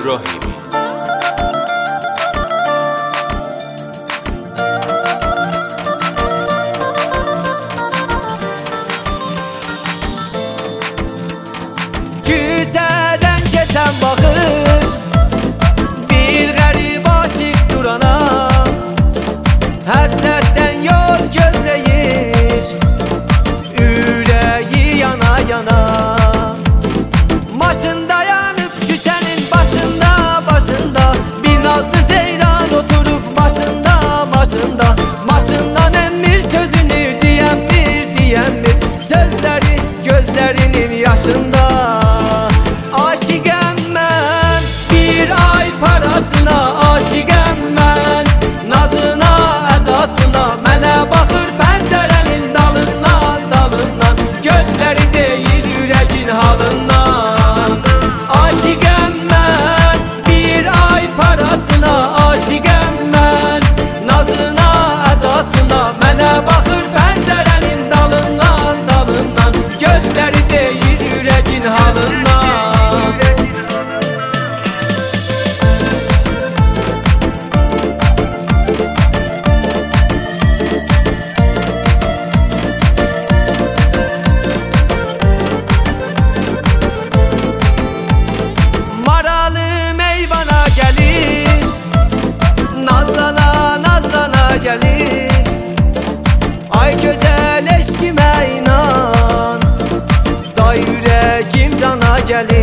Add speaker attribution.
Speaker 1: İbrahimi.
Speaker 2: Küçədən keçən baxır bir qərib aşiq durana, həsrətdən yol gözləyir, ürəyi yana yana. Maşında yanıb küçənin başında bir nazlı ceylan oturub maşında. Maşından emmir sözünü deyəmmir sözləri gözlərinin yaşında. Aşiqəm mən bir ay parasına, aşiqəm mən nazına, ədasına. Mənə baxır pəncərənin dalından, gözləri deyir ürəyin halından. Aşiqəm mən bir ay parasına, aşiqəm mən nazına, ədasına. Mənə baxır pəncərənin dalından, gözləri deyir ürəyin halından. Gəlir ay gözəl eşqimə inan, da ürəgim cana gəlir.